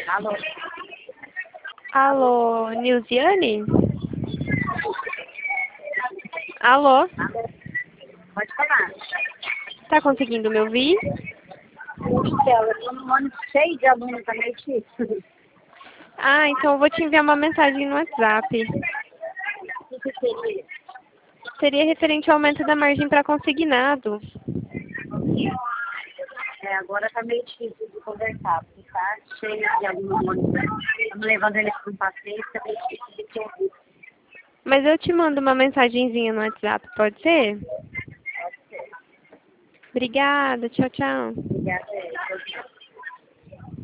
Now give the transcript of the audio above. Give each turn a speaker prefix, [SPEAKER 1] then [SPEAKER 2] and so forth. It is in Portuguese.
[SPEAKER 1] Alô?
[SPEAKER 2] Alô, Nilziane? Alô?
[SPEAKER 1] Pode falar.
[SPEAKER 2] Tá conseguindo me ouvir?
[SPEAKER 1] Então, eu tô num ônibus cheio de alunos, tá meio difícil.
[SPEAKER 2] Ah, então eu vou te enviar uma mensagem no WhatsApp.
[SPEAKER 1] O que seria?
[SPEAKER 2] Seria referente ao aumento da margem para consignado.
[SPEAKER 1] Agora tá meio difícil de conversar, porque tá cheio de alunos no ônibus. Estamos levando eles para um passeio, fica meio difícil de te ouvir.
[SPEAKER 2] Mas eu te mando uma mensagenzinha no WhatsApp, pode ser? Obrigada, tchau, tchau.
[SPEAKER 1] Obrigada.